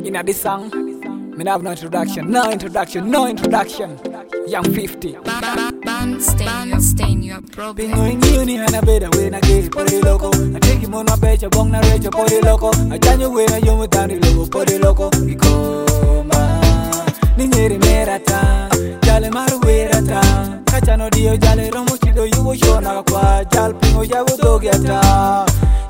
In a this song, me have no introduction, Young 50. Stain your problem. Been going uni and I better when I get por the loco. I take him on my page, I bong na recho por the loco. I tell you when I young with the loco por the loco. Ikoma, ninyeri merata, jale maru werata. Kachano dio jale romo chido yugo shona kwa jal pingo yago dogiata.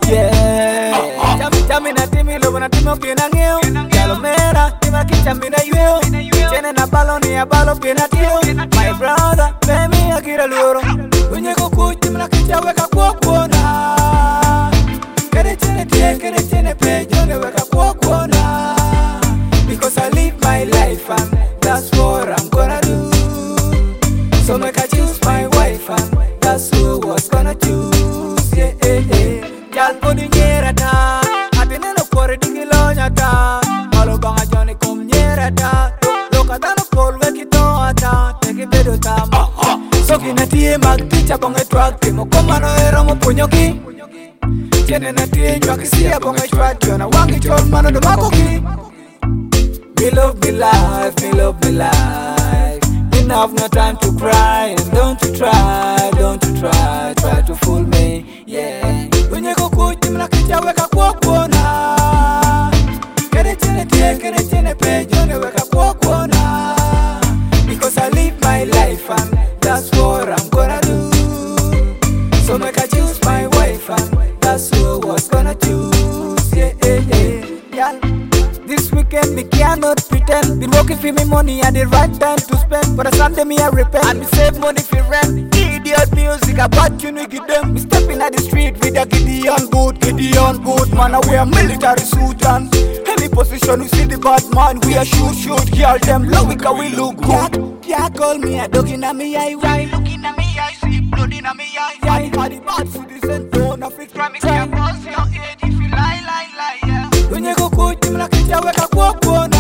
Yeah, chami na timi lobo na timo pina ngeo. Jalo mera, tima kichami na yueo. Chene na balo ni a balo pina tio. My brother, baby akira luro. Unye kukuchi mna kicha weka kwa kuona. Kere chene tie, kere chene pe, jone weka kwa kuona. Because I live my life and that's what I'm gonna do. So make I choose my wife and that's who was gonna choose. Yeah, yeah, yeah. Jal podi nyera ta, atene no kore dingilo nyata. Malo banga jone kom nyera ta. Loka dano kolwe kito ata, teki bedo tama. So kina tie magticha bonge twak, timo komano ero mo punyoki. Chene na tie nywaki siya bonge twak, yona wangi chol mano do makoki. Me love me life, me love me life. You have no time to cry, and don't you try to fool me, yeah. When you go coach, you like it, wake up, walk on. Get it in a tear, get it in a page, you wake up, walk on. Because I live my life, and that's what I'm gonna do. So make I choose my wife, and that's who was gonna choose, yeah, yeah, yeah, yeah. This weekend me cannot pretend. Been working for me money at the right time to spend. But a Sunday me I repent and me save money for rent. Idiot music about you give them. Me stepping at the street with a Gideon boot. Man I wear military suit and any position we see the bad man we a shoot. Girl them low because we look good. Yeah, call me a dog in a me eye. Why looking at me eye, see blood in a me eye. Why the bad citizen don't have it. Promise me a boss your head if you lie, yeah. When you go coach, you like it, wake up, walk on.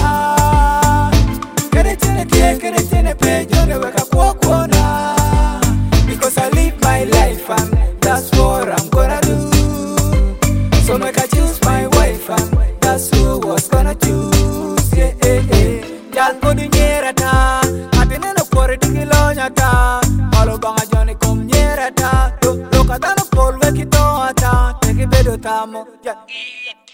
Get it in a tear, get it in a page, you wake up, walk on. Because I live my life and that's what I'm gonna do. So make I choose my wife and that's who was gonna choose. Yeah, yeah, yeah. Jal podi nyera ta, atene no kore dingilo nyata. Malo banga jone kom nyera ta. Loka dano kolwe kito ata, teki bedo tamo. Yeah.